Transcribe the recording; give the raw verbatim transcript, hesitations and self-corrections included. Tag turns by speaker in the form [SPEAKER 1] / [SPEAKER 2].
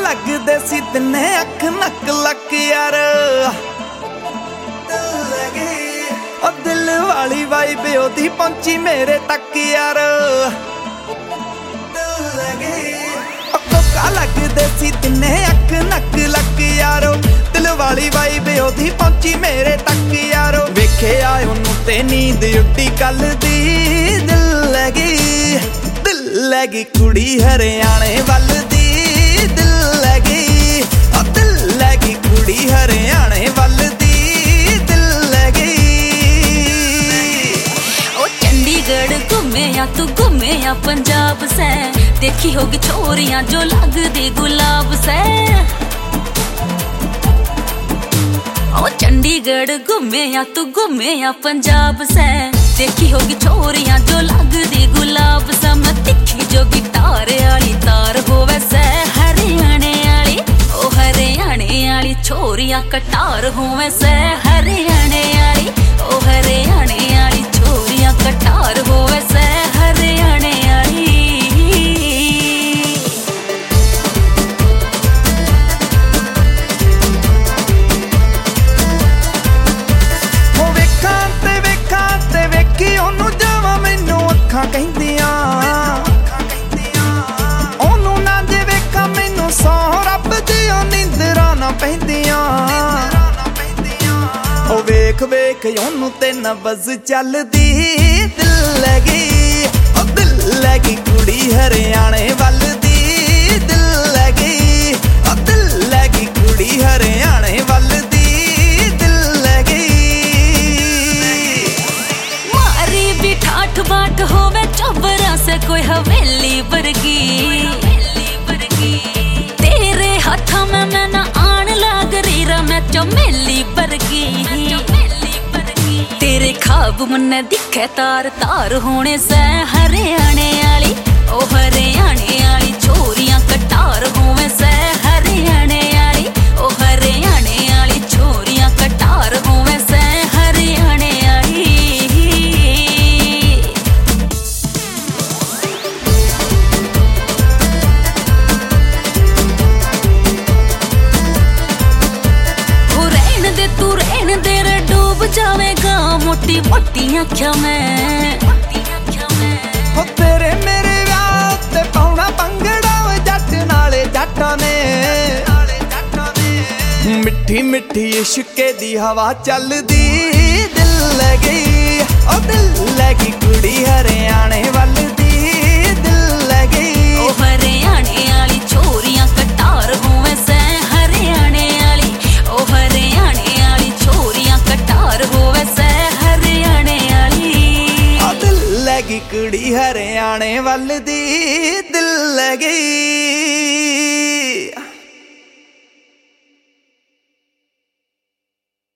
[SPEAKER 1] लगदे सी तिन्ने अख नक लक यार ओ दिल वाली वाइब ओदी पहुंची मेरे तक यार कोका लगदे सी तिन्ने अख नक लक यारो दिल वाली वाइब ओदी पहुंची मेरे तक यारो वेखे आए ओनू ते नींद उड्डी कल दी दिल लगी दिल लगी कुड़ी हरियाणे वल दी दिल लगी ओ दिल लगी कुड़ी हरियाणे वल दी दिल लगी
[SPEAKER 2] ओ चंडीगढ़ घूमे या तू घूमे या पंजाब से देखी होगी छोरियां जो लगदी गुलाब से ओ चंडीगढ़ घूमे या तू घूमे या पंजाब से देखी होगी छोरियां जो लगदी गुलाब से मैं तिखी जो गिटार आली तार होवे से हरियाणे आली ओ हरियाणे आली छोरियां कटार होवे से हरियाणे आली ओ हरियाणे आली छोरियां कटार होवे से हरियाणे आली
[SPEAKER 1] ਕਹਿੰਦੀਆਂ ਉਹਨੂੰ ਨਾ ਜੇ ਵੇਖਾਂ ਮੈਨੂੰ ਸੌ ਰੱਬ ਦੀਆਂ ਨੀਂਦਰਾਂ ਨਾ ਪੈਂਦੀਆਂ ਉਹ ਵੇਖ ਵੇਖ ਉਹਨੂੰ ਤੇ ਨਬਜ਼ ਚੱਲਦੀ ਦਿਲ ਲੱਗੀ ਉਹ ਦਿਲ ਲੱਗੀ ਕੁੜੀ ਹਰਿਆਣੇ ਵੱਲ ਦੀ ਦਿਲ ਲੱਗੀ ਉਹ ਦਿਲ ਲੱਗੀ ਕੁੜੀ ਹਰਿਆਣੇ ਵੱਲ ਦੀ ਦਿਲ ਲੱਗੀ
[SPEAKER 2] मारी भी ठाठ बाट होवे चौबरा से कोई हवेली वर्गी तेरे हाथा में मैं ना आन लाग रही रा मैं चमेली वर्गी तेरे खाब मन्ने दिखे तार तार होने से हरियाणे आली ओ हरियाणे आली छोरियां कटार होवे से हरियाणे आली ओ हरियाणे आली छोरियां कटार होवे से हरियाणे आली तू रहन दे रे डूब जावेगा मोटी मोटी आँखियां में
[SPEAKER 1] हो तेरे मेरे व्याह ते पाउना पंगड़ा जट नाले जट्टां ने मिठी मिठी इश्के दी हवा चलदी दिल लगी ओ दिल लगी कुड़ी हरियाणे वल दी दिल लगी
[SPEAKER 2] ओ हरियाणे आली छोरियां कटार होवे से हरियाणे आली ओ हरियाणे कटार होवे से हरियाणे आली
[SPEAKER 1] दिल लगी कुड़ी हरियाणे वल दी दिल लगी।